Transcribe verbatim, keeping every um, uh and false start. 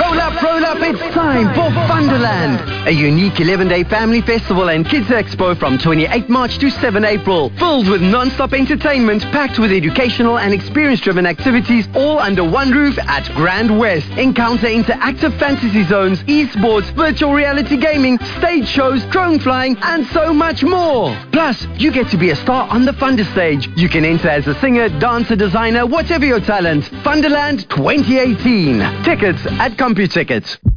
Roll up, roll up, it's time for Funderland, a unique eleven-day family festival and kids expo from twenty-eighth March to seventh April, filled with non-stop entertainment, packed with educational and experience-driven activities, all under one roof at Grand West. Encounter interactive fantasy zones, esports, virtual reality gaming, stage shows, drone flying, and so much more. Plus, you get to be a star on the Funder stage. You can enter as a singer, dancer, designer, whatever your talent. Funderland twenty eighteen. Tickets at CompuTickets.